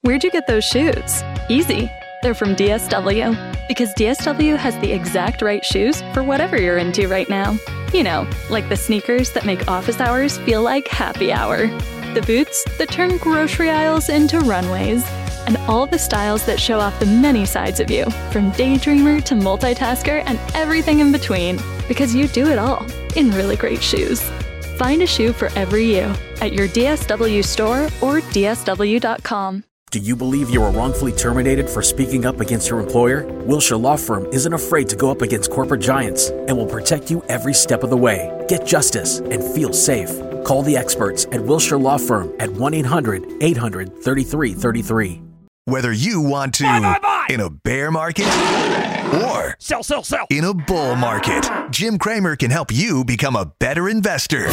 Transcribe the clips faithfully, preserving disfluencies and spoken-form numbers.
Where'd you get those shoes? Easy. They're from D S W. Because D S W has the exact right shoes for whatever you're into right now. You know, like the sneakers that make office hours feel like happy hour. The boots that turn grocery aisles into runways. And all the styles that show off the many sides of you, from daydreamer to multitasker and everything in between. Because you do it all in really great shoes. Find a shoe for every you at your D S W store or D S W dot com. Do you believe you were wrongfully terminated for speaking up against your employer? Wilshire Law Firm isn't afraid to go up against corporate giants and will protect you every step of the way. Get justice and feel safe. Call the experts at Wilshire Law Firm at one eight hundred eight hundred thirty-three thirty-three. Whether you want to buy, buy, buy. in a bear market or sell, sell, sell. in a bull market, Jim Cramer can help you become a better investor.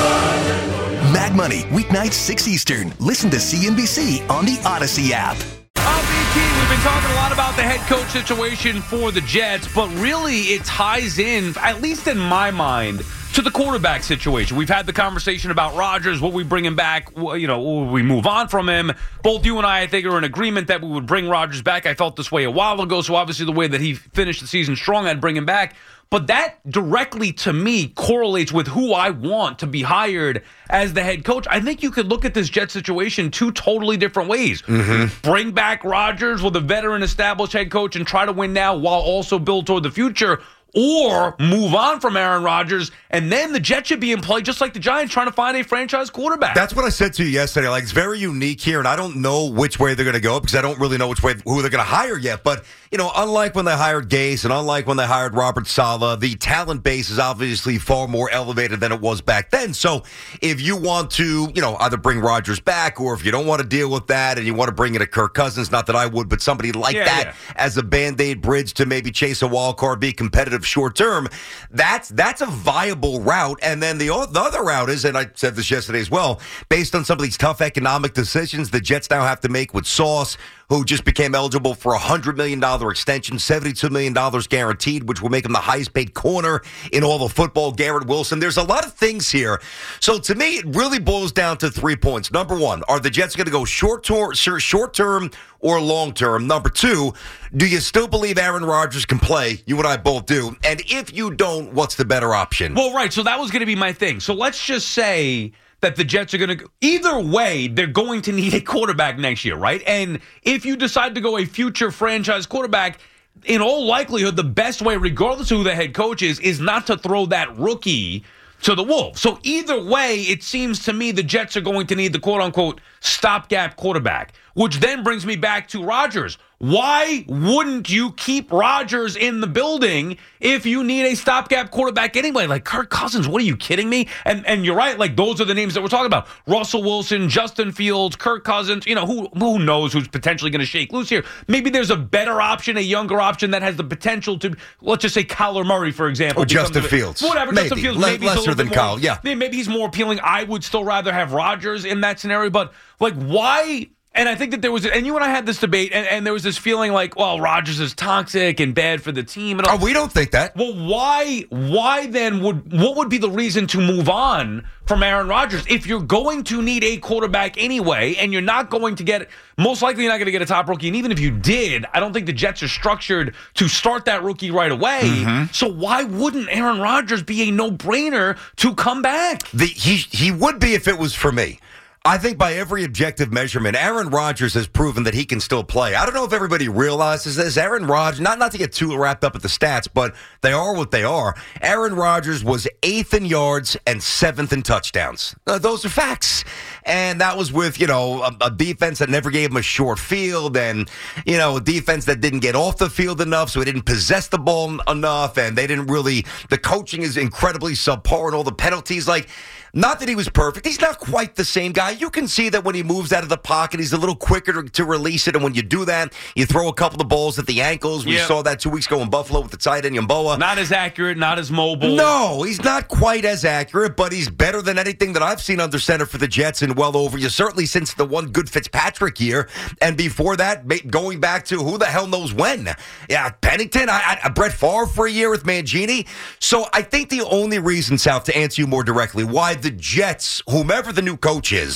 Mag Money, weeknights six Eastern. Listen to C N B C on the Odyssey app. Uh, B T, we've been talking a lot about the head coach situation for the Jets, but really it ties in, at least in my mind, to the quarterback situation. We've had the conversation about Rodgers, will we bring him back, you know, will we move on from him? Both you and I, I think, are in agreement that we would bring Rodgers back. I felt this way a while ago, so obviously the way that he finished the season strong, I'd bring him back. But that directly, to me, correlates with who I want to be hired as the head coach. I think you could look at this Jet situation two totally different ways. Mm-hmm. Bring back Rodgers with a veteran established head coach and try to win now while also build toward the future. Or move on from Aaron Rodgers, and then the Jets should be in play just like the Giants trying to find a franchise quarterback. That's what I said to you yesterday. Like, it's very unique here, and I don't know which way they're going to go because I don't really know which way who they're going to hire yet. But, you know, unlike when they hired Gase and unlike when they hired Robert Saleh, the talent base is obviously far more elevated than it was back then. So if you want to, you know, either bring Rodgers back or if you don't want to deal with that and you want to bring in a Kirk Cousins, not that I would, but somebody like yeah, that yeah. as a Band-Aid bridge to maybe chase a wild card, be competitive short term, that's that's a viable route. And then the, the other route is, and I said this yesterday as well, based on some of these tough economic decisions the Jets now have to make with Sauce, who just became eligible for a one hundred million dollars extension, seventy-two million dollars guaranteed, which will make him the highest-paid corner in all of football, Garrett Wilson. There's a lot of things here. So to me, it really boils down to three points. Number one, are the Jets going to go short-term short-term or long-term? Number two, do you still believe Aaron Rodgers can play? You and I both do. And if you don't, what's the better option? Well, right, so that was going to be my thing. So let's just say that the Jets are going to – either way, they're going to need a quarterback next year, right? And if you decide to go a future franchise quarterback, in all likelihood, the best way, regardless of who the head coach is, is not to throw that rookie to the wolves. So either way, it seems to me the Jets are going to need the quote-unquote stopgap quarterback, which then brings me back to Rodgers. Why wouldn't you keep Rodgers in the building if you need a stopgap quarterback anyway? Like Kirk Cousins, what are you kidding me? And and you're right, like those are the names that we're talking about. Russell Wilson, Justin Fields, Kirk Cousins, you know, who who knows who's potentially going to shake loose here. Maybe there's a better option, a younger option that has the potential to, let's just say Kyler Murray, for example. Or Justin Fields. Whatever, maybe. Justin Fields. Le- maybe lesser than more, Kyle, yeah. Maybe he's more appealing. I would still rather have Rodgers in that scenario, but like why... And I think that there was, and you and I had this debate, and, and there was this feeling like, well, Rodgers is toxic and bad for the team. And all. Oh, we don't think that. Well, why? Why then would what would be the reason to move on from Aaron Rodgers if you're going to need a quarterback anyway, and you're not going to get, most likely you're not going to get a top rookie, and even if you did, I don't think the Jets are structured to start that rookie right away. Mm-hmm. So why wouldn't Aaron Rodgers be a no-brainer to come back? The, he he would be if it was for me. I think by every objective measurement, Aaron Rodgers has proven that he can still play. I don't know if everybody realizes this. Aaron Rodgers, not, not to get too wrapped up at the stats, but they are what they are. Aaron Rodgers was eighth in yards and seventh in touchdowns. Uh, those are facts. And that was with, you know, a, a defense that never gave him a short field and, you know, a defense that didn't get off the field enough, so he didn't possess the ball enough, and they didn't really, the coaching is incredibly subpar and all the penalties, like, not that he was perfect. He's not quite the same guy. You can see that when he moves out of the pocket, he's a little quicker to, to release it. And when you do that, you throw a couple of balls at the ankles. We yep. saw that two weeks ago in Buffalo with the tight end, Yamboa. Not as accurate, not as mobile. No, he's not quite as accurate, but he's better than anything that I've seen under center for the Jets in well over you. Certainly since the one good Fitzpatrick year. And before that, going back to who the hell knows when. Yeah, Pennington, I, I, Brett Favre for a year with Mangini. So I think the only reason, South, to answer you more directly, why the Jets, whomever the new coach is,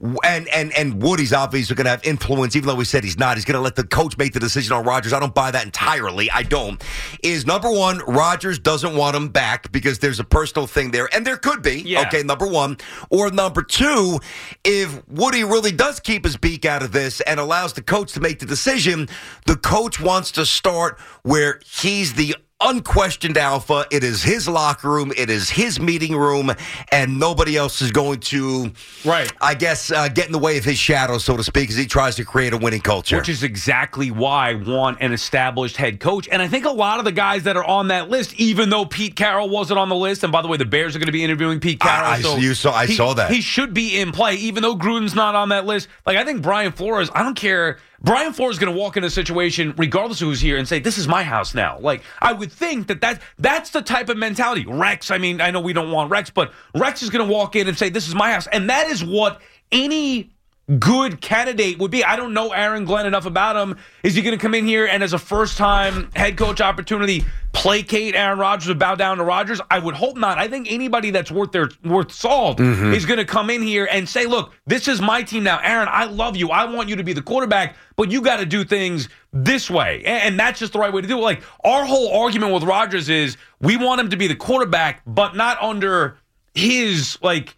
and and and Woody's obviously going to have influence, even though we said he's not. He's going to let the coach make the decision on Rodgers. I don't buy that entirely. I don't. Is number one, Rodgers doesn't want him back because there's a personal thing there, and there could be. Yeah. Okay, number one. Or number two, if Woody really does keep his beak out of this and allows the coach to make the decision, the coach wants to start where he's the unquestioned alpha. It is his locker room. It is his meeting room, and nobody else is going to, right? I guess, uh, get in the way of his shadow, so to speak, as he tries to create a winning culture. Which is exactly why I want an established head coach. And I think a lot of the guys that are on that list, even though Pete Carroll wasn't on the list, and by the way, the Bears are going to be interviewing Pete Carroll. I, I, so you saw, I he, saw that. He should be in play, even though Gruden's not on that list. Like, I think Brian Flores, I don't care. Brian Flores is going to walk in a situation, regardless of who's here, and say, this is my house now. Like, I would think that, that that's the type of mentality. Rex, I mean, I know we don't want Rex, but Rex is going to walk in and say, this is my house. And that is what any good candidate would be. I don't know Aaron Glenn enough about him. Is he going to come in here and as a first-time head coach opportunity placate Aaron Rodgers or bow down to Rodgers? I would hope not. I think anybody that's worth their worth salt mm-hmm. is going to come in here and say, look, this is my team now. Aaron, I love you. I want you to be the quarterback, but you got to do things this way. And that's just the right way to do it. Like, our whole argument with Rodgers is we want him to be the quarterback, but not under his, like,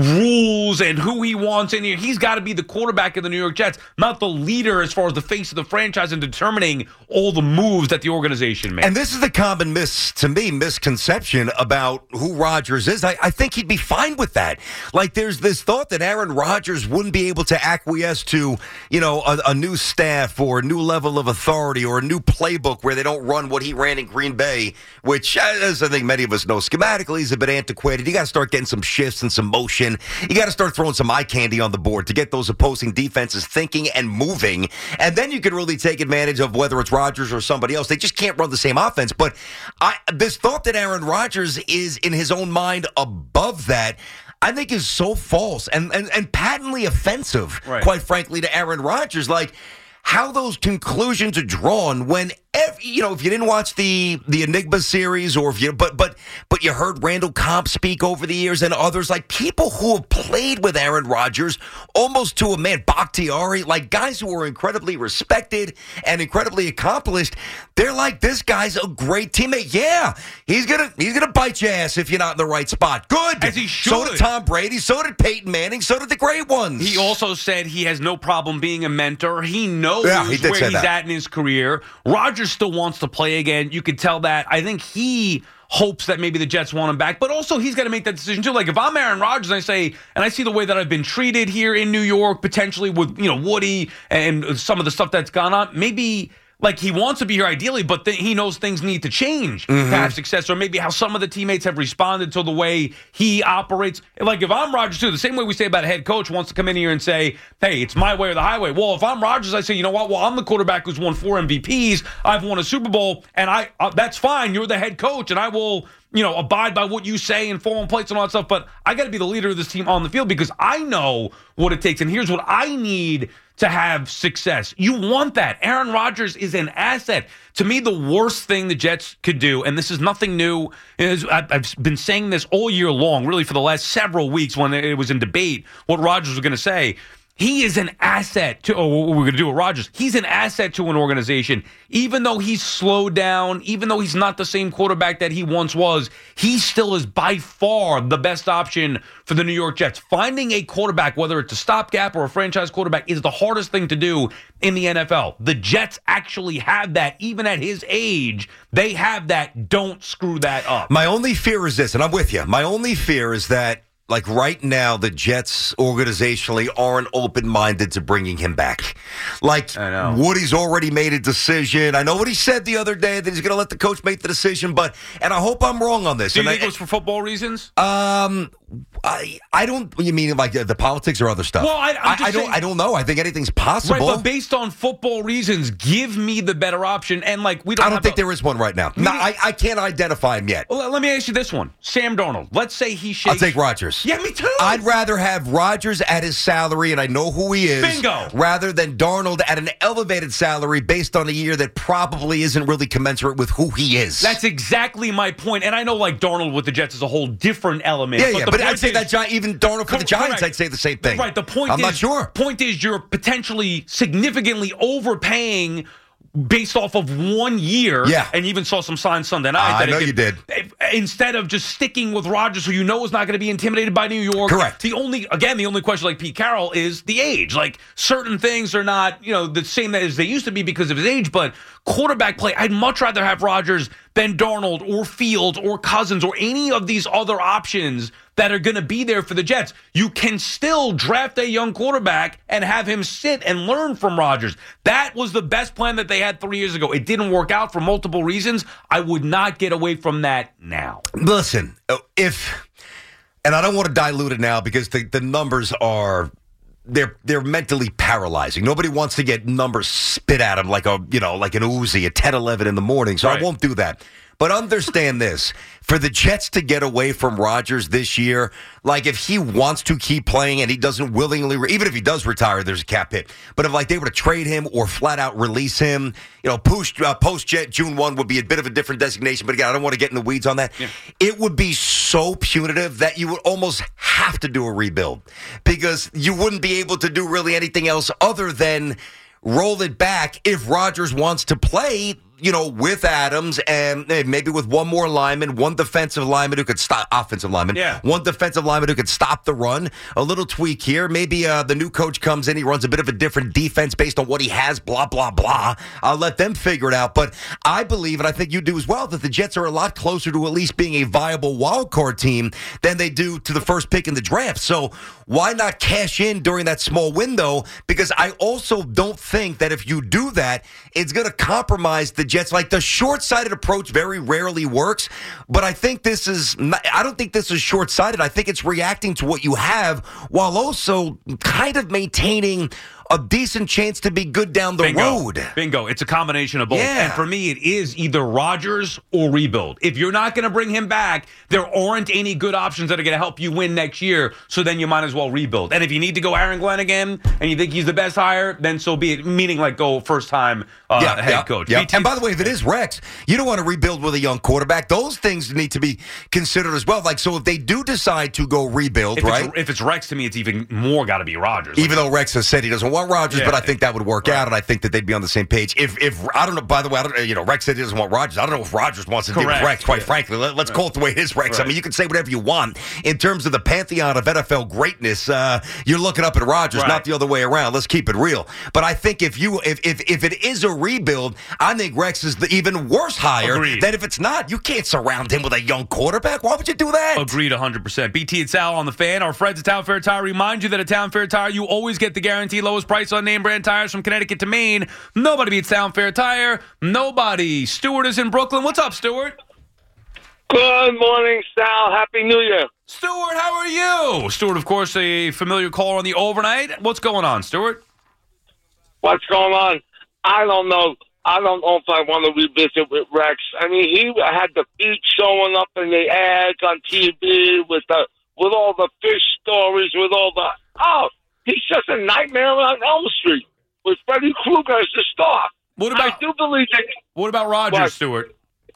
rules and who he wants in here. He's got to be the quarterback of the New York Jets, not the leader as far as the face of the franchise and determining all the moves that the organization makes. And this is the common mis, to me, misconception about who Rodgers is. I, I think he'd be fine with that. Like, there's this thought that Aaron Rodgers wouldn't be able to acquiesce to, you know, a, a new staff or a new level of authority or a new playbook where they don't run what he ran in Green Bay, which, as I think many of us know, schematically is a bit antiquated. You got to start getting some shifts and some motion. You got to start throwing some eye candy on the board to get those opposing defenses thinking and moving. And then you can really take advantage of whether it's Rodgers or somebody else. They just can't run the same offense. But I, this thought that Aaron Rodgers is in his own mind above that, I think is so false and, and, and patently offensive, right. Quite frankly, to Aaron Rodgers. Like, how those conclusions are drawn when, every, you know, if you didn't watch the the Enigma series, or if you, but but but you heard Randall Cobb speak over the years and others, like people who have played with Aaron Rodgers almost to a man, Bakhtiari, like guys who are incredibly respected and incredibly accomplished. They're like, this guy's a great teammate. Yeah, he's gonna he's gonna bite your ass if you're not in the right spot. Good, as he should. So did Tom Brady. So did Peyton Manning. So did the great ones. He also said he has no problem being a mentor. He knows yeah, he where he's that. at in his career. Rodgers still wants to play again. You could tell that. I think he hopes that maybe the Jets want him back, but also he's got to make that decision too. Like, if I'm Aaron Rodgers and I say, and I see the way that I've been treated here in New York, potentially with, you know, Woody and some of the stuff that's gone on, maybe like he wants to be here ideally, but th- he knows things need to change mm-hmm. to have success, or maybe how some of the teammates have responded to the way he operates. Like, if I'm Rodgers too, the same way we say about a head coach wants to come in here and say, hey, it's my way or the highway. Well, if I'm Rodgers, I say, you know what? Well, I'm the quarterback who's won four M V Ps. I've won a Super Bowl, and I uh, that's fine. You're the head coach, and I will, you know, abide by what you say and fall on plates and all that stuff. But I got to be the leader of this team on the field because I know what it takes. And here's what I need to have success. You want that. Aaron Rodgers is an asset. To me, the worst thing the Jets could do, and this is nothing new, is I've been saying this all year long, really for the last several weeks when it was in debate, what Rodgers was going to say. He is an asset to, oh, what we're going to do with Rodgers. He's an asset to an organization. Even though he's slowed down, even though he's not the same quarterback that he once was, he still is by far the best option for the New York Jets. Finding a quarterback, whether it's a stopgap or a franchise quarterback, is the hardest thing to do in the N F L. The Jets actually have that. Even at his age, they have that. Don't screw that up. My only fear is this, and I'm with you. My only fear is that, like, right now, the Jets organizationally aren't open-minded to bringing him back. Like, I know. Woody's already made a decision. I know what he said the other day, that he's going to let the coach make the decision, but, and I hope I'm wrong on this. Do you and think I, it was for football reasons? Um, I I don't, you mean like the, the politics or other stuff? Well, I, I'm I, just I don't saying, I don't know. I think anything's possible. Right, but based on football reasons, give me the better option. And, like, we don't I don't have think to, there is one right now. No, I, I can't identify him yet. Well, let me ask you this one. Sam Darnold. Let's say he shakes. I'll take Rodgers. Yeah, me too. I'd rather have Rodgers at his salary, and I know who he is. Bingo. Rather than Darnold at an elevated salary based on a year that probably isn't really commensurate with who he is. That's exactly my point. And I know, like, Darnold with the Jets is a whole different element. Yeah, but yeah, the but But point I'd say is- that Gi- even Darnold for the Giants, correct. I'd say the same thing. Right. The point I'm is, not sure. Point is, you're potentially significantly overpaying based off of one year. Yeah. And you even saw some signs Sunday night. I that it know could- you did. Instead of just sticking with Rodgers, who you know is not going to be intimidated by New York. Correct. The only, again, the only question, like Pete Carroll, is the age. Like, certain things are not, you know, the same as they used to be because of his age, but quarterback play, I'd much rather have Rodgers than Darnold or Fields or Cousins or any of these other options that are going to be there for the Jets. You can still draft a young quarterback and have him sit and learn from Rodgers. That was the best plan that they had three years ago. It didn't work out for multiple reasons. I would not get away from that now. Listen, if, and I don't want to dilute it now because the, the numbers are, they're they're mentally paralyzing. Nobody wants to get numbers spit at them like a, you know, like an Uzi at ten, eleven in the morning, so Right. I won't do that. But understand this, for the Jets to get away from Rodgers this year, like if he wants to keep playing and he doesn't willingly, re- even if he does retire, there's a cap hit. But if like they were to trade him or flat out release him, you know, post uh, post Jet June first would be a bit of a different designation. But again, I don't want to get in the weeds on that. Yeah. It would be so punitive that you would almost have to do a rebuild because you wouldn't be able to do really anything else other than roll it back if Rodgers wants to play, you know, with Adams and maybe with one more lineman, one defensive lineman who could stop, offensive lineman, yeah. one defensive lineman who could stop the run, a little tweak here. Maybe uh, the new coach comes in, he runs a bit of a different defense based on what he has, blah, blah, blah. I'll let them figure it out. But I believe, and I think you do as well, that the Jets are a lot closer to at least being a viable wild card team than they do to the first pick in the draft. So why not cash in during that small window? Because I also don't think that if you do that, it's going to compromise the Jets. Like the short-sighted approach very rarely works, but I think this is not, I don't think this is short-sighted. I think it's reacting to what you have while also kind of maintaining a decent chance to be good down the Bingo. road. Bingo. It's a combination of both. Yeah. And for me, it is either Rodgers or rebuild. If you're not going to bring him back, there aren't any good options that are going to help you win next year, so then you might as well rebuild. And if you need to go Aaron Glenn again and you think he's the best hire, then so be it, meaning like go first-time uh, yeah, head yeah, coach. Yeah. B T And by the way, if it is Rex, you don't want to rebuild with a young quarterback. Those things need to be considered as well. Like, so if they do decide to go rebuild, if right? It's, if it's Rex, to me, it's even more got to be Rodgers. Even though Rex has said he doesn't want Rodgers, Yeah. but I think that would work Right. out, and I think that they'd be on the same page. If, if I don't know, by the way, I don't, you know, Rex said he doesn't want Rodgers. I don't know if Rodgers wants to deal with Correct. Rex, quite Yeah. frankly. Let, let's call it the way it is, Rex. I Right. mean, you can say whatever you want. In terms of the pantheon of N F L greatness, uh, you're looking up at Rodgers, Right. not the other way around. Let's keep it real. But I think if you if if, if it is a rebuild, I think Rex is the even worse hire Agreed. than if it's not. You can't surround him with a young quarterback. Why would you do that? Agreed one hundred percent. B T and Sal on the Fan. Our friends at Town Fair Tire remind you that at Town Fair Tire, you always get the guaranteed lowest price on name brand tires from Connecticut to Maine. Nobody beats Town Fair Tire. Nobody. Stuart is in Brooklyn. What's up, Stuart? Good morning, Sal. Happy New Year. Stuart, how are you? Stuart, of course, a familiar caller on the overnight. What's going on, Stuart? What's going on? I don't know. I don't know if I want to revisit with Rex. I mean, he had the beach showing up in the ads on T V with the with all the fish stories, with all the oh, he's just a nightmare on Elm Street with Freddy Krueger as the star. What about I do believe that. what about Rodgers, What? Stuart?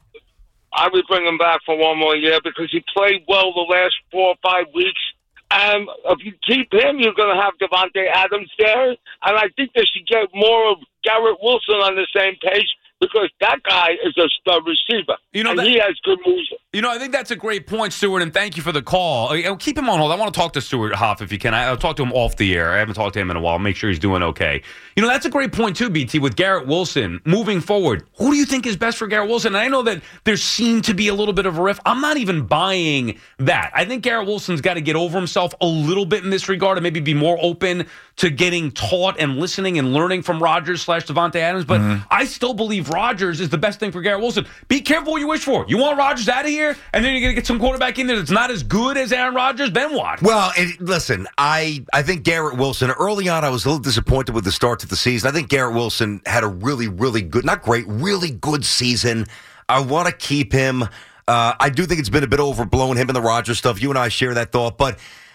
I would bring him back for one more year because he played well the last four or five weeks. And if you keep him, you're going to have Devontae Adams there. And I think they should get more of Garrett Wilson on the same page because that guy is a stud receiver. You know, and that- he has good moves. You know, I think that's a great point, Stuart, and thank you for the call. Uh, Keep him on hold. I want to talk to Stuart Hoff if you can. I- I'll talk to him off the air. I haven't talked to him in a while. Make sure he's doing okay. You know, that's a great point, too, B T, with Garrett Wilson moving forward. Who do you think is best for Garrett Wilson? And I know that there seemed to be a little bit of a riff. I'm not even buying that. I think Garrett Wilson's got to get over himself a little bit in this regard and maybe be more open to getting taught and listening and learning from Rodgers slash Devontae Adams. But Mm-hmm. I still believe Rodgers is the best thing for Garrett Wilson. Be careful what you wish for. You want Rodgers out of here, and then you're going to get some quarterback in there that's not as good as Aaron Rodgers, then what? Well, it, listen, I, I think Garrett Wilson, early on I was a little disappointed with the start to the season. I think Garrett Wilson had a really, really good, not great, really good season. I want to keep him. Uh, I do think it's been a bit overblown, him and the Rodgers stuff. You and I share that thought. But,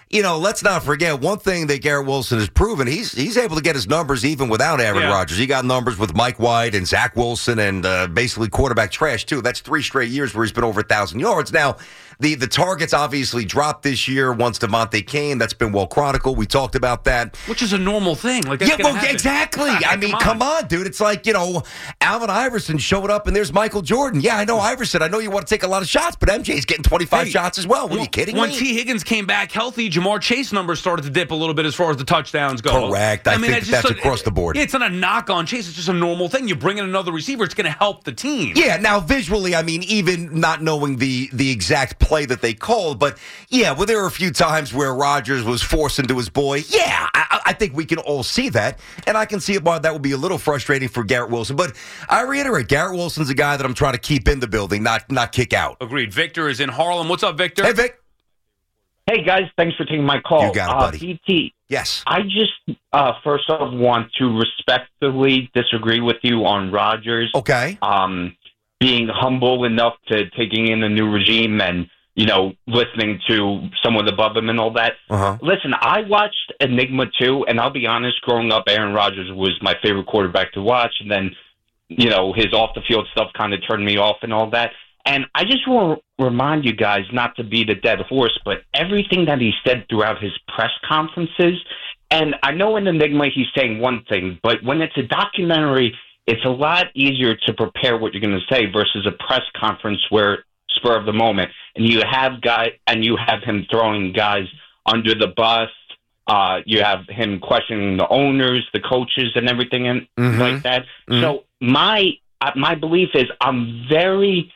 you know, let's not forget one thing that Garrett Wilson has proven. He's he's able to get his numbers even without Aaron Yeah. Rodgers. He got numbers with Mike White and Zach Wilson and uh, basically quarterback trash, too. That's three straight years where he's been over one thousand yards. Now, the, the targets obviously dropped this year once Devontae came. That's been well chronicled. We talked about that. Which is a normal thing. Like that's Yeah, gonna well, happen. exactly. I mean, Come come on. on, dude. It's like, you know, Alvin Iverson showed up and there's Michael Jordan. Yeah, I know Iverson. I know you want to take a lot of shots, but M J's getting twenty-five Hey, shots as well. What, are you kidding when me? T. Higgins came back healthy, Jamar Chase numbers started to dip a little bit as far as the touchdowns go. Correct. I think it's that's just a- across the board. Yeah, it's not a knock on Chase. It's just a normal thing. You bring in another receiver, it's going to help the team. Yeah, now visually, I mean, even not knowing the the exact play that they called, but yeah, well, there were a few times where Rodgers was forced into his boy. Yeah, I, I think we can all see that, and I can see why that would be a little frustrating for Garrett Wilson. But I reiterate, Garrett Wilson's a guy that I'm trying to keep in the building, not not kick out. Agreed. Victor is in Harlem. What's up, Victor? Hey, Vic. Hey, guys, thanks for taking my call. You got it, uh, buddy. B T, Yes. I just, uh, first off, want to respectfully disagree with you on Rodgers Okay. um, being humble enough to taking in a new regime and, you know, listening to someone above him and all that. Uh-huh. Listen, I watched Enigma too, and I'll be honest, growing up, Aaron Rodgers was my favorite quarterback to watch, and then, you know, his off-the-field stuff kind of turned me off and all that. And I just want to remind you guys not to beat a dead horse, but everything that he said throughout his press conferences, and I know in Enigma he's saying one thing, but when it's a documentary, it's a lot easier to prepare what you're going to say versus a press conference where spur of the moment, and you have guy and you have him throwing guys under the bus. Uh, you have him questioning the owners, the coaches, and everything and Mhm. like that. Mhm. So my uh, my belief is I'm very,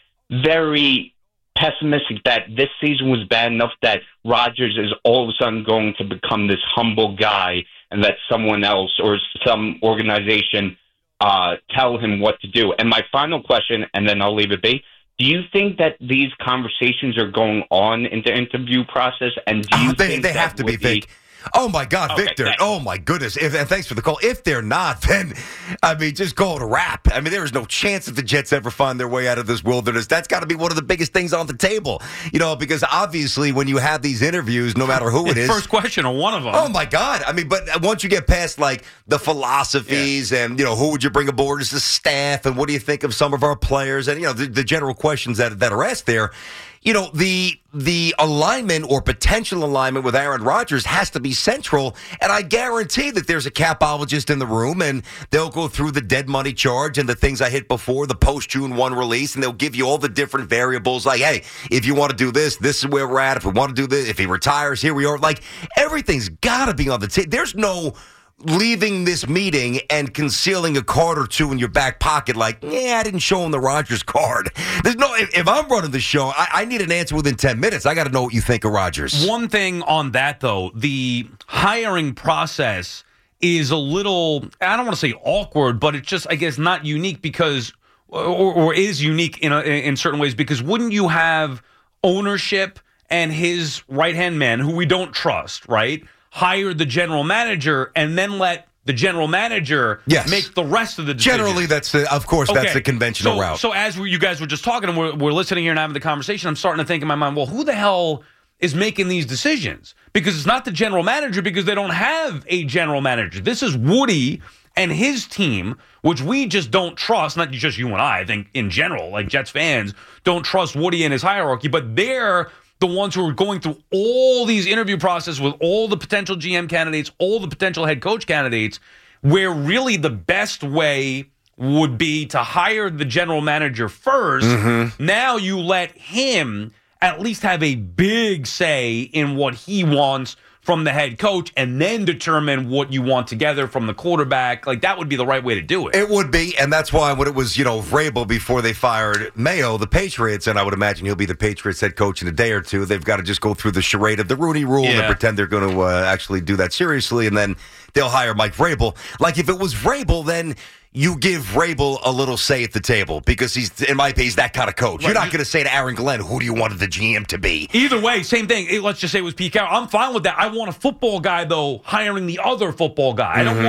very pessimistic that this season was bad enough that Rodgers is all of a sudden going to become this humble guy, and that someone else or some organization uh, tell him what to do. And my final question, and then I'll leave it be. Do you think that these conversations are going on in the interview process? And do you Oh, they think they that have to be, would be Vic. Oh, my God, Okay, Victor. thanks. Oh, my goodness. If, and thanks for the call. If they're not, then, I mean, just call it a wrap. I mean, there is no chance that the Jets ever find their way out of this wilderness. That's got to be one of the biggest things on the table, you know, because obviously when you have these interviews, no matter who it is. First question or one of them. Oh, my God. I mean, but once you get past, like, the philosophies and, you know, who would you bring aboard as the staff and what do you think of some of our players and, you know, the, the general questions that, that are asked there, you know, the the alignment or potential alignment with Aaron Rodgers has to be central, and I guarantee that there's a capologist in the room, and they'll go through the dead money charge and the things I hit before, the post-June first release, and they'll give you all the different variables, like, hey, if you want to do this, this is where we're at. If we want to do this, if he retires, here we are. Like, everything's got to be on the table. There's no leaving this meeting and concealing a card or two in your back pocket like, yeah, I didn't show him the Rodgers card. There's no, if, if I'm running the show, I, I need an answer within ten minutes. I got to know what you think of Rodgers. One thing on that, though, the hiring process is a little, I don't want to say awkward, but it's just, I guess, not unique because, or, or is unique in, a, in certain ways, because wouldn't you have ownership and his right-hand man, who we don't trust, right, hire the general manager and then let the general manager Yes. make the rest of the decisions? Generally, that's the, of course, that's Okay. the conventional so, route. So as we, you guys were just talking and we're, we're listening here and having the conversation, I'm starting to think in my mind, well, who the hell is making these decisions? Because it's not the general manager, because they don't have a general manager. This is Woody and his team, which we just don't trust, not just you and I, I think in general, like Jets fans don't trust Woody and his hierarchy, but they're the ones who are going through all these interview processes with all the potential G M candidates, all the potential head coach candidates, where really the best way would be to hire the general manager first. Mm-hmm. Now you let him at least have a big say in what he wants from the head coach, and then determine what you want together from the quarterback. Like, that would be the right way to do it. It would be, and that's why when it was, you know, Vrabel before they fired Mayo, the Patriots, and I would imagine he'll be the Patriots head coach in a day or two, they've got to just go through the charade of the Rooney Rule and Yeah. pretend they're going to uh, actually do that seriously, and then they'll hire Mike Vrabel. Like, if it was Vrabel, then you give Vrabel a little say at the table, because he's, in my opinion, he's that kind of coach. You're Right. not going to say to Aaron Glenn, who do you want the G M to be? Either way, same thing. It- Let's just say it was Pete Carroll. I'm fine with that. I want a football guy, though, hiring the other football guy. I don't want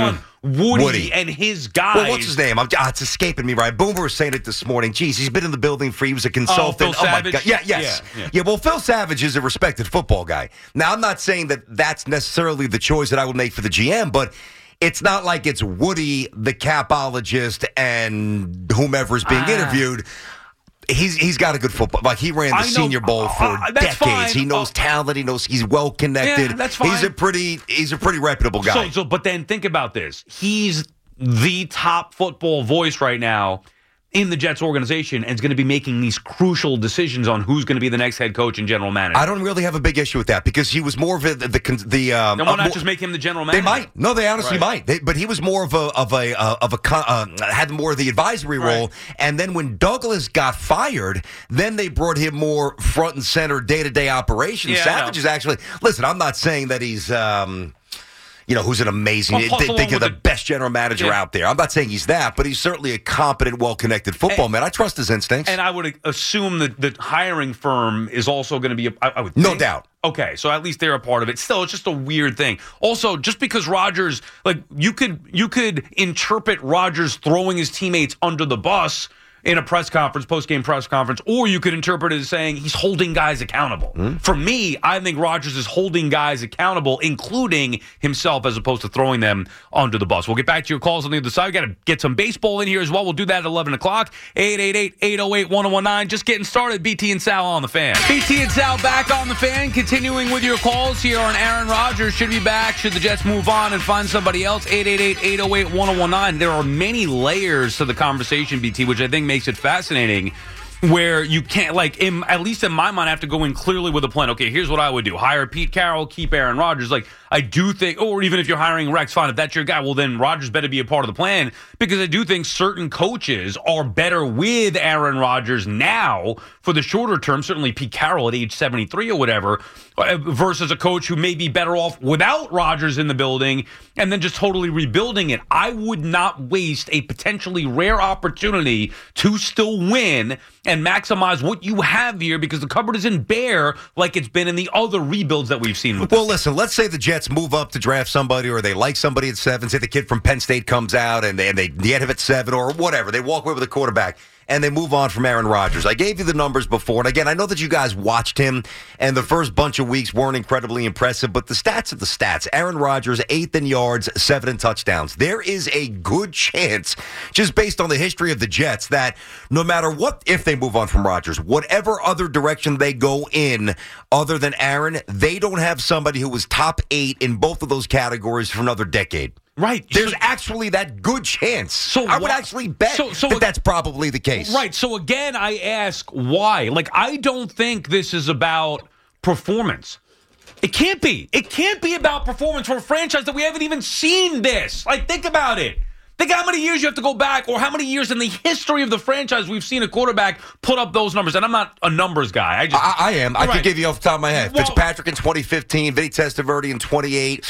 Woody, Woody. and his guys. Well, what's his name? I'm, ah, it's escaping me, right? Boomer was saying it this morning. Geez, he's been in the building for, he was a consultant. Oh, Phil my Savage? God. Yeah, yes. Yeah, yeah. yeah, well, Phil Savage is a respected football guy. Now, I'm not saying that that's necessarily the choice that I would make for the G M, but it's not like it's Woody, the capologist, and whomever is being Ah. interviewed. He's he's got a good football. Like, he ran the I know- Senior Bowl for uh, that's decades. fine. He knows Uh, talent. He knows he's well connected. Yeah, that's fine. He's a pretty he's a pretty reputable guy. So, so, but then think about this. He's the top football voice right now in the Jets organization and is going to be making these crucial decisions on who's going to be the next head coach and general manager. I don't really have a big issue with that because he was more of a, the the, the um, Then why uh, not more- just make him the general manager? They might. No, they honestly Right. might. They, but he was more of a of a uh, of a con- uh, had more of the advisory role. Right. And then when Douglas got fired, then they brought him more front and center day to day operations. Yeah, I Savage know. is actually listen. I'm not saying that he's. Um, You know, who's an amazing, Well, plus they along think of with the the- best general manager Yeah. out there. I'm not saying he's that, but he's certainly a competent, well-connected football And- man. I trust his instincts. And I would assume that the hiring firm is also going to be, a, I, I would No think. doubt. Okay, so at least they're a part of it. Still, it's just a weird thing. Also, just because Rodgers, like you could you could interpret Rodgers throwing his teammates under the bus in a press conference, post-game press conference, or you could interpret it as saying he's holding guys accountable. Hmm? For me, I think Rodgers is holding guys accountable, including himself, as opposed to throwing them under the bus. We'll get back to your calls on the other side. We've got to get some baseball in here as well. We'll do that at eleven o'clock. eight eight eight, eight oh eight, one oh one nine. Just getting started. B T and Sal on the Fan. B T and Sal back on the Fan, continuing with your calls here on Aaron Rodgers. Should be back. Should the Jets move on and find somebody else? eight eight eight, eight oh eight, one oh one nine. There are many layers to the conversation, B T, which I think makes it fascinating, where you can't, like, in, at least in my mind, I have to go in clearly with a plan. Okay, here's what I would do. Hire Pete Carroll, keep Aaron Rodgers. Like, I do think, or even if you're hiring Rex, fine, if that's your guy, well, then Rodgers better be a part of the plan, because I do think certain coaches are better with Aaron Rodgers now for the shorter term, certainly Pete Carroll at age seventy-three or whatever, versus a coach who may be better off without Rodgers in the building and then just totally rebuilding it. I would not waste a potentially rare opportunity to still win and maximize what you have here, because the cupboard isn't bare like it's been in the other rebuilds that we've seen with Well, this. listen, let's say the Jets move up to draft somebody, or they like somebody at seven. Say the kid from Penn State comes out and they, and they get him at seven or whatever. They walk away with a quarterback and they move on from Aaron Rodgers. I gave you the numbers before. And again, I know that you guys watched him, and the first bunch of weeks weren't incredibly impressive, but the stats are the stats. Aaron Rodgers, eighth in yards, seven in touchdowns. There is a good chance, just based on the history of the Jets, that no matter what, if they move on from Rodgers, whatever other direction they go in other than Aaron, they don't have somebody who was top eight in both of those categories for another decade. Right. There's So- actually that good chance. So I would wha- actually bet so- so that ag- that's probably the case. Right. So again, I ask why. Like, I don't think this is about performance. It can't be. It can't be about performance for a franchise that we haven't even seen this. Like, think about it. Think how many years you have to go back, or how many years in the history of the franchise we've seen a quarterback put up those numbers. And I'm not a numbers guy. I just I, I am. I Right. can give you off the top of my head. Well- Fitzpatrick in twenty fifteen, Vinny Testaverde in twenty-eight.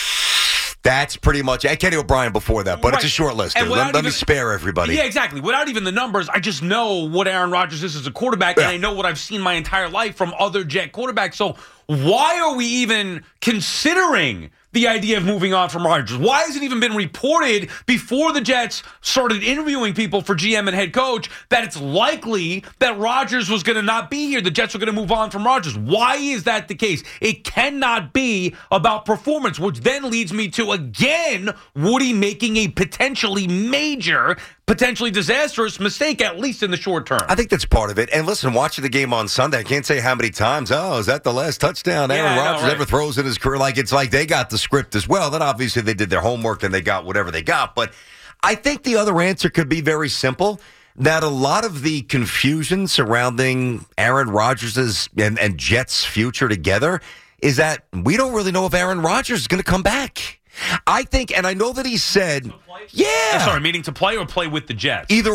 That's pretty much it. Kenny O'Brien before that, but it's a Right. short list. And dude. Let, without let me even- spare everybody. Yeah, exactly. Without even the numbers, I just know what Aaron Rodgers is as a quarterback, and Yeah. I know what I've seen my entire life from other Jet quarterbacks. So why are we even considering the idea of moving on from Rodgers? Why has it even been reported before the Jets started interviewing people for G M and head coach that it's likely that Rodgers was going to not be here? The Jets were going to move on from Rodgers. Why is that the case? It cannot be about performance, which then leads me to, again, Woody making a potentially major, potentially disastrous mistake, at least in the short term. I think that's part of it. And listen, watching the game on Sunday, I can't say how many times, oh, is that the last touchdown Aaron Yeah, I know, Rodgers right. ever throws in his career? Like, it's like they got the script as well. Then obviously they did their homework and they got whatever they got. But I think the other answer could be very simple, that a lot of the confusion surrounding Aaron Rodgers' and, and Jets' future together is that we don't really know if Aaron Rodgers is going to come back. I think, and I know that he said, yeah. Sorry, meaning to play or play with the Jets? Either or.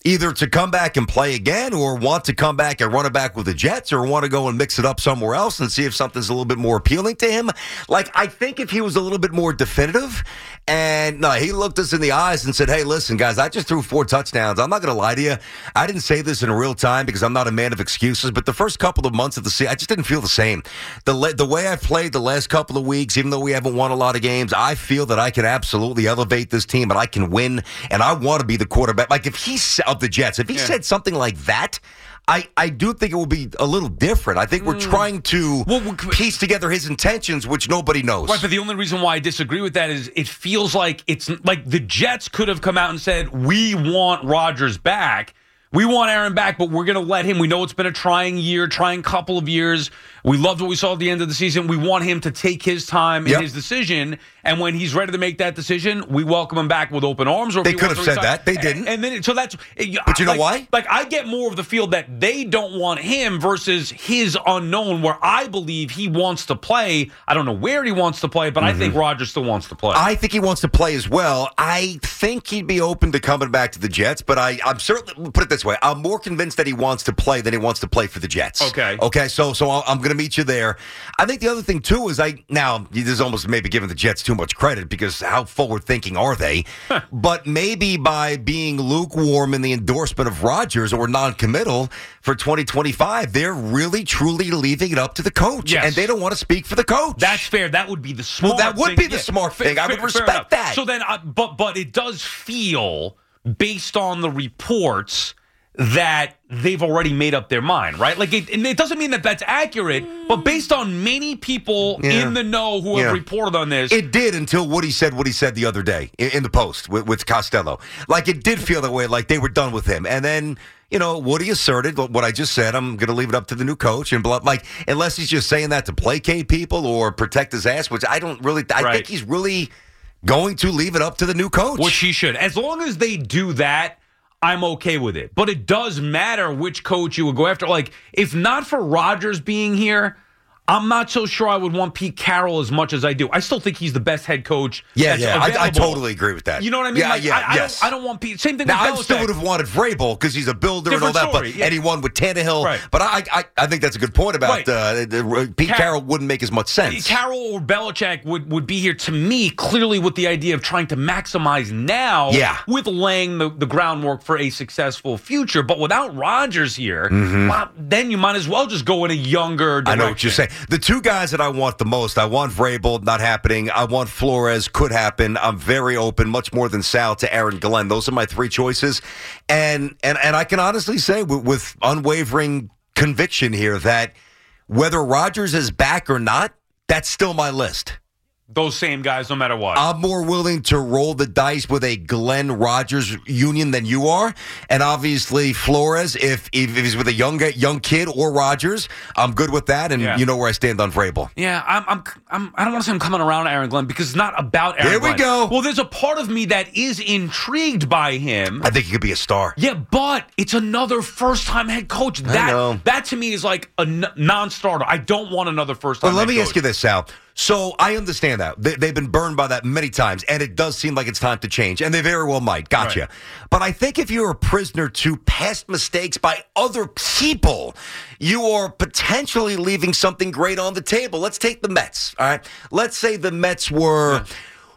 either to come back and play again or want to come back and run it back with the Jets or want to go and mix it up somewhere else and see if something's a little bit more appealing to him. Like, I think if he was a little bit more definitive and no, he looked us in the eyes and said, hey, listen, guys, I just threw four touchdowns. I'm not going to lie to you. I didn't say this in real time because I'm not a man of excuses, but the first couple of months of the season, I just didn't feel the same. The, the way I've played the last couple of weeks, even though we haven't won a lot of games, I feel that I can absolutely elevate this team and I can win, and I want to be the quarterback. Like, if he's of the Jets, if he yeah. said something like that, I, I do think it will be a little different. I think we're mm. trying to well, piece together his intentions, which nobody knows. Right, but the only reason why I disagree with that is it feels like it's like the Jets could have come out and said, we want Rodgers back. We want Aaron back, but we're going to let him. We know it's been a trying year, trying couple of years. We loved what we saw at the end of the season. We want him to take his time yep. in his decision. And when he's ready to make that decision, we welcome him back with open arms. Or they could have said that. They didn't. And, and then, so that's. But you know like, why? Like, I get more of the feel that they don't want him versus his unknown, where I believe he wants to play. I don't know where he wants to play, but mm-hmm. I think Rodgers still wants to play. I think he wants to play as well. I think he'd be open to coming back to the Jets, but I, I'm certainly, put it this way, I'm more convinced that he wants to play than he wants to play for the Jets. Okay. Okay, so so I'm going to meet you there. I think the other thing, too, is I, now, this is almost maybe giving the Jets too much credit because how forward-thinking are they? But maybe by being lukewarm in the endorsement of Rodgers or non-committal for twenty twenty-five, they're really, truly leaving it up to the coach. Yes. And they don't want to speak for the coach. That's fair. That would be the smart Well, that would thing. be the Yeah. smart thing. Fair, I would fair, respect fair that. So then, uh, but but it does feel, based on the reports, that they've already made up their mind, right? Like, it, and it doesn't mean that that's accurate, but based on many people yeah. in the know who yeah. have reported on this. It did until Woody said what he said the other day in, in the Post with, with Costello. Like, it did feel that way, like they were done with him. And then, you know, Woody asserted what I just said, I'm going to leave it up to the new coach. And blah, like, unless he's just saying that to placate people or protect his ass, which I don't really, I right. think he's really going to leave it up to the new coach. Which he should. As long as they do that, I'm okay with it. But it does matter which coach you would go after. Like, if not for Rodgers being here, I'm not so sure I would want Pete Carroll as much as I do. I still think he's the best head coach. Yeah, that's yeah, I, I available. totally agree with that. You know what I mean? Yeah, like, yeah, I, I yes. Don't, I don't want Pete. Same thing now, with I Belichick. still would have wanted Vrabel because he's a builder Different and all that, story, but, yeah. and he won with Tannehill. Right. But I, I I think that's a good point about Right. uh, the, Pete Car- Carroll wouldn't make as much sense. Carroll or Belichick would, would be here, to me, clearly with the idea of trying to maximize now Yeah. with laying the, the groundwork for a successful future. But without Rodgers here, Mm-hmm. well, then you might as well just go in a younger direction. I know what you're saying. The two guys that I want the most, I want Vrabel, not happening. I want Flores, could happen. I'm very open, much more than Sal to Aaron Glenn. Those are my three choices. And and and I can honestly say with, with unwavering conviction here that whether Rodgers is back or not, that's still my list. Those same guys, no matter what. I'm more willing to roll the dice with a Glenn Rodgers union than you are. And obviously, Flores, if, if he's with a young young kid or Rodgers, I'm good with that. And Yeah. you know where I stand on Vrabel. Yeah, I'm, I'm, I'm, I don't want to say I'm coming around Aaron Glenn because it's not about Aaron Here we Glenn. go. Well, there's a part of me that is intrigued by him. I think he could be a star. Yeah, but it's another first-time head coach. That know. that to me is like a n- non-starter. I don't want another first-time Well, let head me coach. ask you this, Sal. So I understand that. They, they've been burned by that many times, and it does seem like it's time to change, and they very well might. Gotcha. Right. But I think if you're a prisoner to past mistakes by other people, you are potentially leaving something great on the table. Let's take the Mets, all right? Let's say the Mets were... Yeah.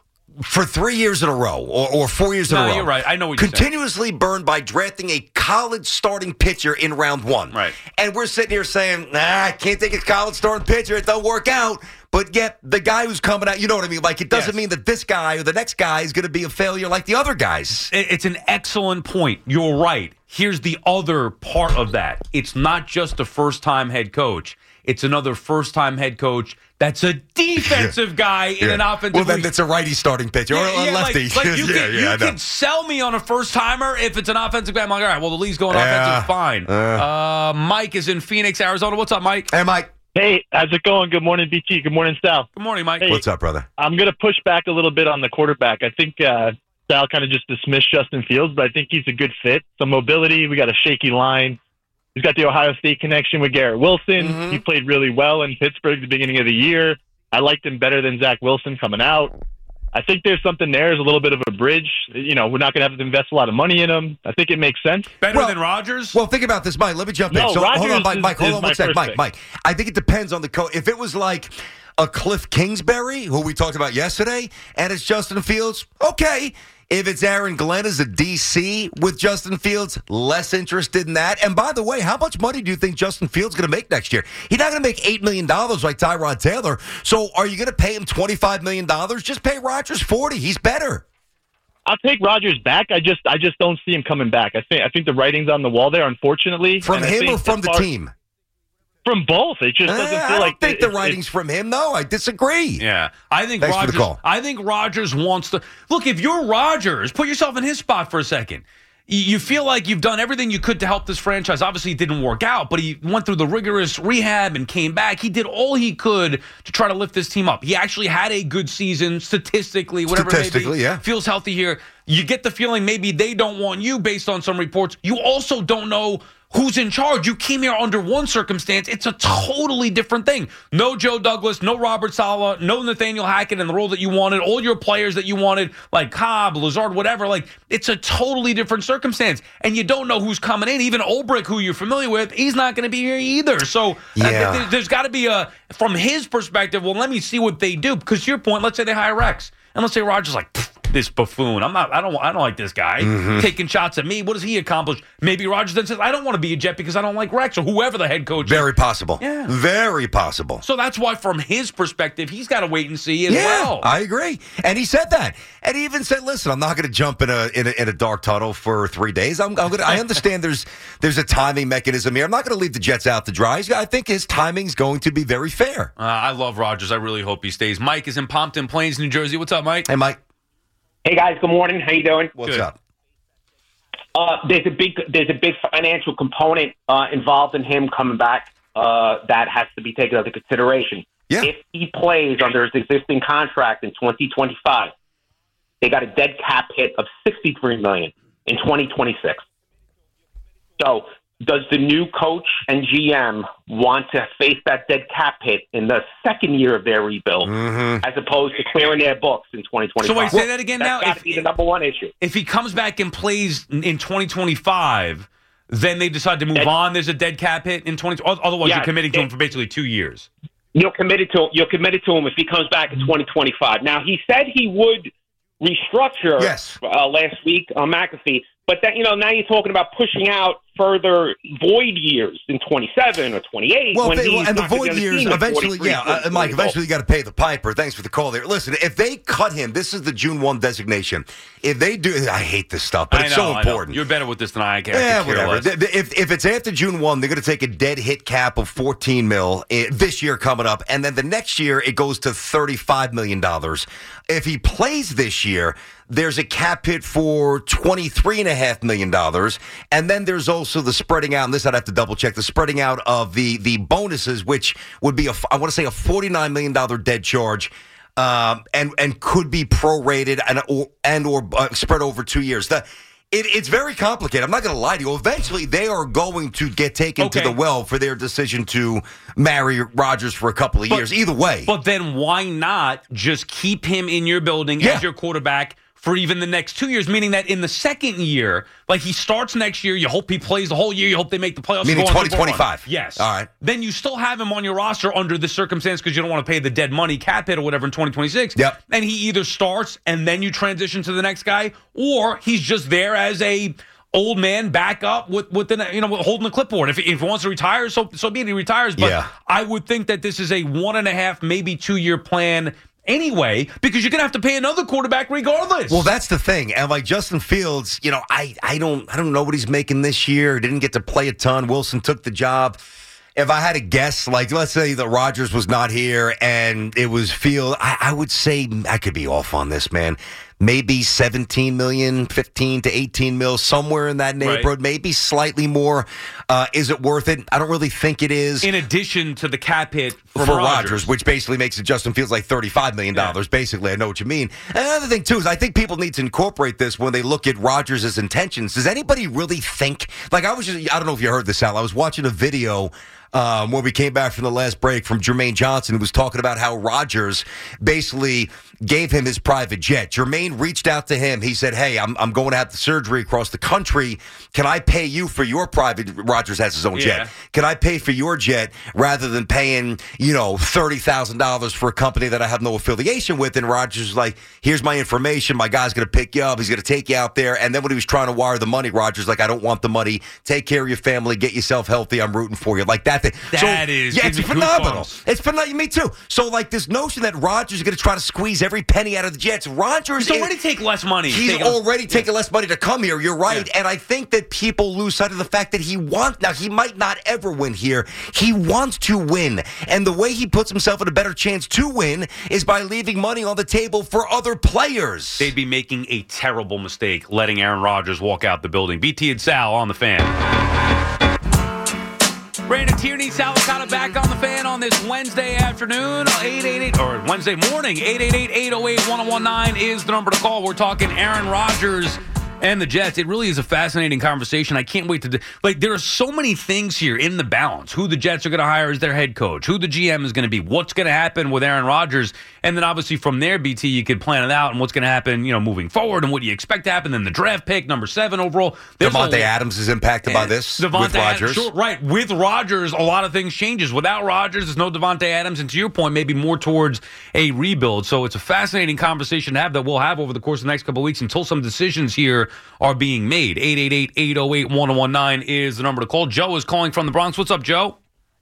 For three years in a row, or, or four years in No, a row. you're right. I know what you're saying. Continuously burned by drafting a college starting pitcher in round one. Right. And we're sitting here saying, nah, I can't take a college starting pitcher. It don't work out. But yet, the guy who's coming out, you know what I mean? Like, it doesn't Yes. mean that this guy or the next guy is going to be a failure like the other guys. It- It's an excellent point. You're right. Here's the other part of that. It's not just a first-time head coach. It's another first-time head coach that's a defensive guy in Yeah. an offensive Well, then league. it's a righty starting pitcher or a Yeah, yeah, lefty. Like, like you yeah, can, yeah, you I know. can sell me on a first-timer if it's an offensive guy. I'm like, all right, well, the league's going Yeah. offensive, fine. Uh, Mike is in Phoenix, Arizona. What's up, Mike? Hey, Mike. Hey, how's it going? Good morning, B T. Good morning, Sal. Good morning, Mike. Hey. What's up, brother? I'm going to push back a little bit on the quarterback. I think uh, Sal kind of just dismissed Justin Fields, but I think he's a good fit. Some mobility. We got a shaky line. He's got the Ohio State connection with Garrett Wilson. Mm-hmm. He played really well in Pittsburgh at the beginning of the year. I liked him better than Zach Wilson coming out. I think there's something there. There's a little bit of a bridge. You know, we're not going to have to invest a lot of money in him. I think it makes sense. Better Well- than Rodgers? Well, think about this, Mike. Let me jump No, in. So, hold Rodgers on, Mike. is- Mike hold is on my one second. first Mike, pick. Mike. I think it depends on the coach. If it was like a Cliff Kingsbury, who we talked about yesterday, and it's Justin Fields, okay. If it's Aaron Glenn as a D C with Justin Fields, less interested in that. And by the way, how much money do you think Justin Fields is going to make next year? He's not going to make eight million dollars like Tyrod Taylor. So are you going to pay him twenty-five million dollars? Just pay Rodgers forty. He's better. I'll take Rodgers back. I just I just don't see him coming back. I think I think the writing's on the wall there, unfortunately. From And I him think or from as the far- team? From both. It just doesn't Uh, feel I don't like think it- the it- writing's from him, though. I disagree. Yeah, I think Thanks for the Rodgers. call. I think Rodgers wants to look. If you're Rodgers, put yourself in his spot for a second. You you feel like you've done everything you could to help this franchise. Obviously, it didn't work out, but he went through the rigorous rehab and came back. He did all he could to try to lift this team up. He actually had a good season statistically, whatever Statistically, it may be. yeah. Feels healthy here. You get the feeling maybe they don't want you based on some reports. You also don't know who's in charge. You came here under one circumstance. It's a totally different thing. No Joe Douglas, no Robert Saleh, no Nathaniel Hackett in the role that you wanted, all your players that you wanted, like Cobb, Lazard, whatever. Like, it's a totally different circumstance. And you don't know who's coming in. Even Ulbrich, who you're familiar with, he's not going to be here either. So uh, Yeah. th- there's got to be a, from his perspective, well, let me see what they do. Because to your point, let's say they hire Rex. And let's say Rodgers like, "Pfft, this buffoon. I'm not. I don't. I don't like this guy Mm-hmm. taking shots at me. What does he accomplish? Maybe Rodgers then says, I don't want to be a Jet because I don't like Rex or whoever the head coach is. Very possible. Yeah. Very possible. So that's why, from his perspective, he's got to wait and see as Yeah, well. I agree. And he said that. And he even said, "Listen, I'm not going to jump in a, in a in a dark tunnel for three days. I'm, I'm going. I understand there's there's a timing mechanism here. I'm not going to leave the Jets out to dry. He's- I think his timing's going to be very fair." Uh, I love Rodgers. I really hope he stays. Mike is in Pompton Plains, New Jersey. What's up, Mike? Hey, Mike, Hey guys, good morning. How you doing? what's Good. up? Uh, there's a big there's a big financial component uh, involved in him coming back uh, that has to be taken into consideration. Yeah. If he plays under his existing contract in twenty twenty-five, they got a dead cap hit of sixty-three million dollars in twenty twenty-six. So, does the new coach and G M want to face that dead cap hit in the second year of their rebuild, as opposed to clearing their books in twenty twenty-five? So wait, say that again now? That's got to If- be the number one issue. If he comes back and plays in twenty twenty-five, then they decide to move Dead- on. There's a dead cap hit in twenty. Otherwise, Yeah, you're committing to it- him for basically two years. You're committed to you're committed to him if he comes back in twenty twenty-five. Now he said he would restructure Yes. uh, last week on McAfee, but that you know now you're talking about pushing out further void years in twenty-seven or twenty-eight. Well, when they, he's and the not gonna void be on years team at eventually, forty-three, yeah, uh, Mike. forty-four. Eventually, you got to pay the piper. Thanks for the call there. Listen, if they cut him, this is the June first designation. If they do, I hate this stuff, but I it's know, so I know. important. You're better with this than I can. Yeah, I could care whatever. less. Th- th- If, if it's after June first, they're going to take a dead hit cap of fourteen mil eh, this year coming up, and then the next year it goes to thirty-five million dollars. If he plays this year, there's a cap hit for twenty-three point five million dollars, and then there's also the spreading out, and this I'd have to double check, the spreading out of the, the bonuses, which would be, a, I want to say, a forty-nine million dollars dead charge. Um, and and could be prorated and or and or uh, spread over two years. The, it, it's very complicated. I'm not going to lie to you. Eventually, they are going to get taken Okay. to the well for their decision to marry Rodgers for a couple of But- years. Either way, But then why not just keep him in your building Yeah. as your quarterback for even the next two years? Meaning that in the second year, like he starts next year, you hope he plays the whole year, you hope they make the playoffs. Meaning go on twenty Super Bowl run. twenty-five. Yes. All right. Then you still have him on your roster under this circumstance because you don't want to pay the dead money cap hit or whatever in twenty twenty-six. Yep. And he either starts and then you transition to the next guy, or he's just there as a old man backup with with the, you know, holding the clipboard. If, if he wants to retire, so so be it. He retires. But Yeah. I would think that this is a one and a half, maybe two year plan anyway, because you're gonna have to pay another quarterback regardless. well, that's the thing. And like Justin Fields, you know, I, I don't I don't know what he's making this year. Didn't get to play a ton. Wilson took the job. If I had to guess, like let's say that Rodgers was not here and it was Field, I, I would say I could be off on this, man. Maybe seventeen million, fifteen to eighteen mil, somewhere in that neighborhood. Right. Maybe slightly more. Uh, is it worth it? I don't really think it is. in addition to the cap hit For from Rodgers, which basically makes it Justin Fields like thirty-five million dollars, Yeah. basically. I know what you mean. And another thing, too, is I think people need to incorporate this when they look at Rodgers' intentions. Does anybody really think, like I was just, I don't know if you heard this, Al, I was watching a video um, when we came back from the last break from Jermaine Johnson, who was talking about how Rodgers basically gave him his private jet. Jermaine reached out to him. He said, hey, I'm, I'm going to have the surgery across the country. Can I pay you for your private? Rodgers has his own Yeah. jet. Can I pay for your jet rather than paying, you know, thirty thousand dollars for a company that I have no affiliation with? And Rodgers was like, here's my information. My guy's going to pick you up. He's going to take you out there. And then when he was trying to wire the money, Rodgers like, I don't want the money. Take care of your family. Get yourself healthy. I'm rooting for you. Like that thing. That so, is- yeah, it's gives me phenomenal. goosebumps. It's phenomenal. Me too. So like this notion that Rodgers is going to try to squeeze every penny out of the Jets. Rodgers He's already take less money. He's Taking- already taking less money to come here. You're right. Yeah. And I think that people lose sight of the fact that he wants, now he might not ever win here. He wants to win. And the way he puts himself in a better chance to win is by leaving money on the table for other players. They'd be making a terrible mistake letting Aaron Rodgers walk out the building. B T and Sal on the Fan. Brandon Tierney, Sal Licata back on the Fan on this Wednesday afternoon, eight eight eight, or Wednesday morning, eight eight eight, eight oh eight, one oh one nine is the number to call. We're talking Aaron Rodgers and the Jets. It really is a fascinating conversation. I can't wait to, do, like, there are so many things here in the balance. Who the Jets are going to hire as their head coach, who the G M is going to be, what's going to happen with Aaron Rodgers, and then obviously from there, B T, you could plan it out and what's going to happen, you know, moving forward and what do you expect to happen. Then the draft pick, number seven overall. There's Devontae a- Adams is impacted by this Devontae with Adams, Rodgers. sure, right. With Rodgers, a lot of things changes. Without Rodgers, there's no Devontae Adams. And to your point, maybe more towards a rebuild. So it's a fascinating conversation to have that we'll have over the course of the next couple of weeks until some decisions here are being made. eight eight eight, eight oh eight, one oh one nine is the number to call. Joe is calling from the Bronx. What's up, Joe?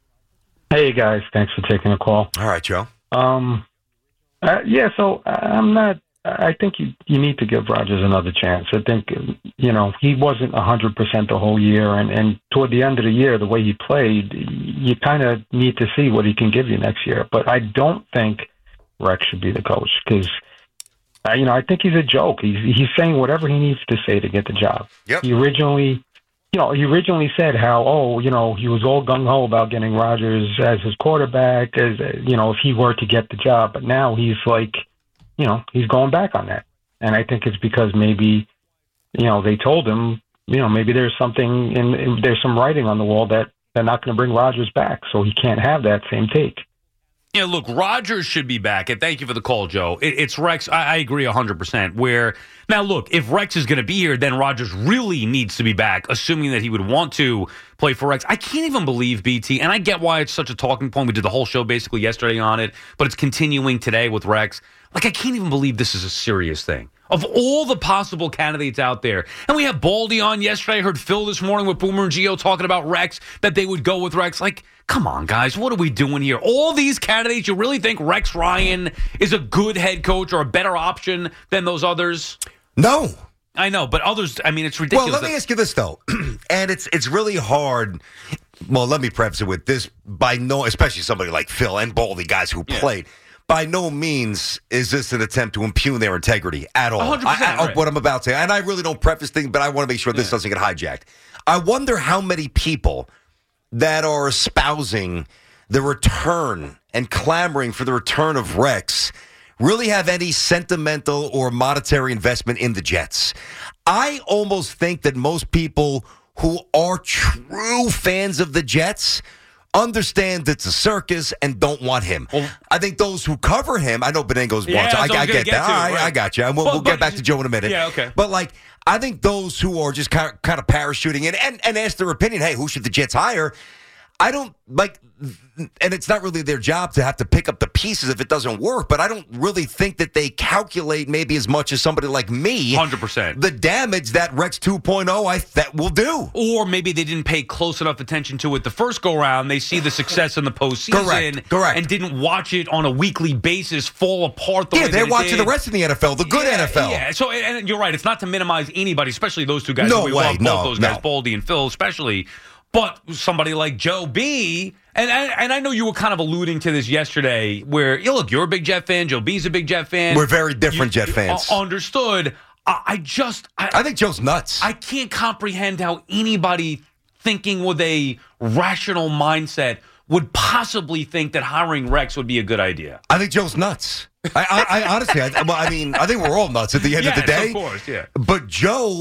Hey, guys. Thanks for taking the call. All right, Joe. Um, uh, yeah, so I'm not – I think you, you need to give Rodgers another chance. I think, you know, he wasn't one hundred percent the whole year, and, and toward the end of the year, the way he played, you kind of need to see what he can give you next year. But I don't think Rex should be the coach because – Uh, you know, I think he's a joke. He's he's saying whatever he needs to say to get the job. Yep. He originally, you know, he originally said how, oh, you know, he was all gung ho about getting Rodgers as his quarterback, as you know, if he were to get the job. But now he's like, you know, he's going back on that, and I think it's because maybe, you know, they told him, you know, maybe there's something in, in there's some writing on the wall that they're not going to bring Rodgers back, so he can't have that same take. Yeah, look, Rodgers should be back, and thank you for the call, Joe. It, it's Rex. I, I agree one hundred percent. Where now, look, if Rex is going to be here, then Rodgers really needs to be back, assuming that he would want to play for Rex. I can't even believe, B T, and I get why it's such a talking point. We did the whole show basically yesterday on it, but it's continuing today with Rex. Like, I can't even believe this is a serious thing. Of all the possible candidates out there, and we have Baldy on yesterday. I heard Phil this morning with Boomer and Gio talking about Rex, that they would go with Rex. Like, come on, guys, what are we doing here? All these candidates, you really think Rex Ryan is a good head coach or a better option than those others? No. I know, but others, I mean, it's ridiculous. Well, let me ask you this, though. And it's it's really hard. Well, let me preface it with this. By no, especially somebody like Phil and Baldy, guys who Yeah. played. By no means is this an attempt to impugn their integrity at all. one hundred percent, I, I, right. What I'm about to say, and I really don't preface things, but I want to make sure this Yeah. doesn't get hijacked. I wonder how many people that are espousing the return and clamoring for the return of Rex really have any sentimental or monetary investment in the Jets. I almost think that most people who are true fans of the Jets understand it's a circus and don't want him. Well, I think those who cover him, I know Benengo's Yeah, wants. I, that's what I I was gonna get get that. to, I, right. I got you. And we'll, But- we'll get but- back to Joe in a minute. Yeah, okay. But like, I think those who are just kind of, kind of parachuting in and, and ask their opinion, hey, who should the Jets hire? I don't like, and it's not really their job to have to pick up the pieces if it doesn't work, but I don't really think that they calculate maybe as much as somebody like me. one hundred percent. The damage that Rex two point oh I that will do. Or maybe they didn't pay close enough attention to it the first go-round. They see the success in the postseason. Correct, correct. And didn't watch it on a weekly basis fall apart the Yeah, way they're that it watching did. the rest of the N F L, the good yeah, N F L. Yeah, so and you're right. It's not to minimize anybody, especially those two guys. No we way, love both no, those guys, no. Baldy and Phil, especially. But somebody like Joe B, and, and and I know you were kind of alluding to this yesterday, where you look, you're a big Jet fan, Joe B's a big Jet fan. We're very different You- Jet fans. uh, understood. I, I just, I, I think Joe's nuts. I can't comprehend how anybody thinking with a rational mindset would possibly think that hiring Rex would be a good idea. I think Joe's nuts. I, I, I honestly, I, well, I mean, I think we're all nuts at the end Yes, of the day. of course, yeah. But Joe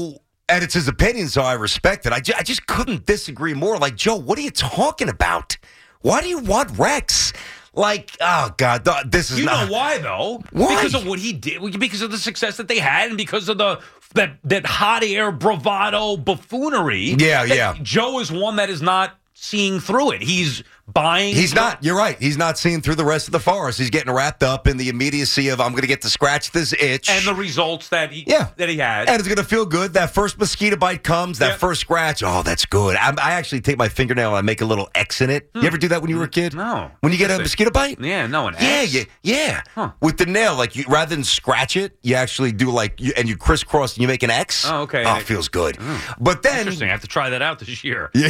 And it's his opinion, so I respect it. I, ju- I just couldn't disagree more. Like, Joe, what are you talking about? Why do you want Rex? Like, oh, God, th- this is You not... know why, though? Why? Because of what he did, because of the success that they had, and because of the that, that hot air bravado buffoonery. Yeah, that yeah. Joe is one that is not seeing through it. He's buying. He's not. You're right. He's not seeing through the rest of the forest. He's getting wrapped up in the immediacy of, I'm going to get to scratch this itch. And the results that he, yeah. that he had. And it's going to feel good. That first mosquito bite comes, that Yep. first scratch. Oh, that's good. I, I actually take my fingernail and I make a little X in it. Hmm. You ever do that when you were a kid? No. When you get a What's it? mosquito bite? Yeah, no, an Yeah, X. yeah, yeah. Huh. With the nail, like you, rather than scratch it, you actually do like, you, and you crisscross and you make an X. Oh, okay. Oh, it feels good. Oh. But then, Interesting. I have to try that out this year. yeah,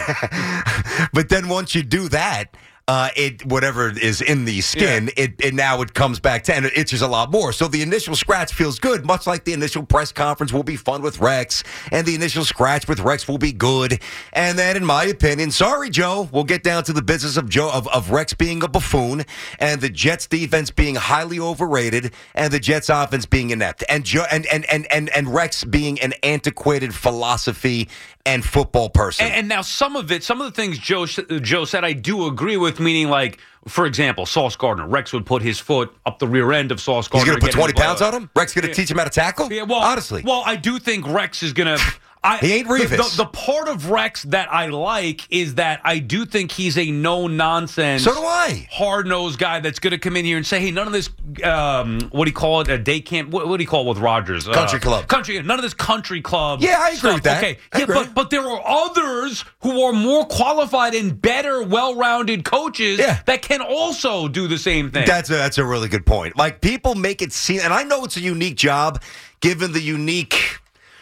yeah. But then once you do that, uh, it whatever is in the skin, Yeah. it, it now it comes back to and it itches a lot more. So the initial scratch feels good, much like the initial press conference will be fun with Rex, and the initial scratch with Rex will be good. And then, in my opinion, sorry, Joe, we'll get down to the business of Joe of, of Rex being a buffoon, and the Jets defense being highly overrated, and the Jets offense being inept, and Joe and and and and, and Rex being an antiquated philosophy and football person. And, and now some of it, some of the things Joe Joe said, I do agree with. Meaning, like, for example, Sauce Gardner. Rex would put his foot up the rear end of Sauce Gardner. He's going to put get him twenty the ball. pounds on him? Rex going to Yeah. teach him how to tackle? Yeah, well, honestly. Well, I do think Rex is going to. I, He ain't the- Revis. The, the part of Rex that I like is that I do think he's a no-nonsense, So do I. hard-nosed guy that's going to come in here and say, hey, none of this, um, what do you call it, a day camp, what, what do you call it with Rodgers? Country uh, club. Country, none of this country club Yeah, I agree stuff. with that. Okay, I yeah, agree. but, but there are others who are more qualified and better, well-rounded coaches Yeah. that can also do the same thing. That's a, that's a really good point. Like, people make it seem, and I know it's a unique job, given the unique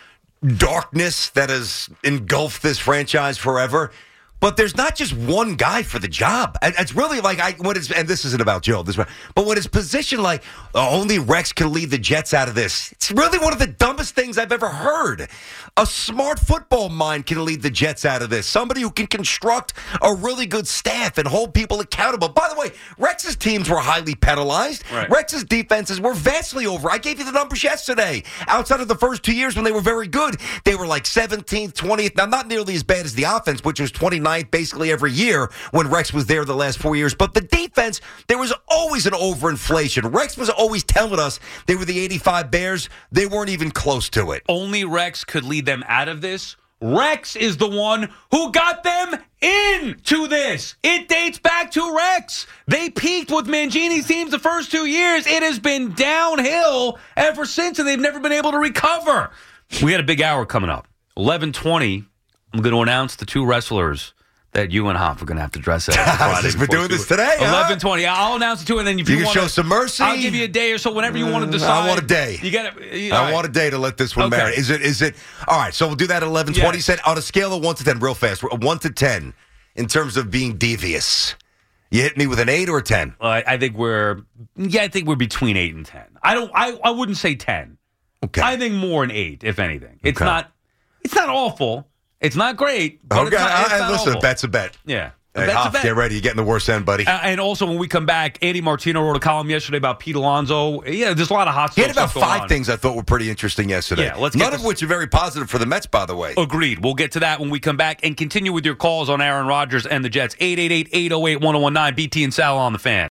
darkness that has engulfed this franchise forever. But there's not just one guy for the job. And it's really like, I what is, and this isn't about Joe, this, but when it's positioned like oh, only Rex can lead the Jets out of this, it's really one of the dumbest things I've ever heard. A smart football mind can lead the Jets out of this. Somebody who can construct a really good staff and hold people accountable. By the way, Rex's teams were highly penalized. Right. Rex's defenses were vastly over. I gave you the numbers yesterday. Outside of the first two years when they were very good, they were like seventeenth, twentieth. Now, not nearly as bad as the offense, which was twenty-ninth basically every year when Rex was there the last four years. But the defense, there was always an overinflation. Rex was always telling us they were the eighty-five Bears. They weren't even close to it. Only Rex could lead them out of this. Rex is the one who got them into this. It dates back to Rex. They peaked with Mangini's teams the first two years. It has been downhill ever since, and they've never been able to recover. We got a big hour coming up. eleven twenty, I'm going to announce the two wrestlers that you and Hop are going to have to dress as. Friday We're before doing this Super- today, huh? eleven twenty. I'll announce it too, and then if you, You can want show some mercy? I'll give you a day or so, whenever you want to decide. I want a day. You got to. I want a day to let this one Okay. marinate. Is it? Is it? All right. So we'll do that at eleven twenty. Yes. Said on a scale of one to ten, real fast. One to ten, in terms of being devious. You hit me with an eight or a ten. Uh, I think we're. Yeah, I think we're between eight and ten. I don't. I. I wouldn't say ten. Okay. I think more an eight, if anything. It's Okay. not. It's not awful. It's not great. But Okay. It's not, it's I, I, not listen, awful. a bet's a bet. Yeah. Hey, That's a Hoff, bet. get ready. You're getting the worst end, buddy. Uh, and also, when we come back, Andy Martino wrote a column yesterday about Pete Alonso. Yeah, there's a lot of hot He stuff had about going five on. things I thought were pretty interesting yesterday. Yeah, let's get None of this- which are very positive for the Mets, by the way. Agreed. We'll get to that when we come back and continue with your calls on Aaron Rodgers and the Jets. eight eight eight, eight oh eight, one oh one nine. B T and Sal on the Fan.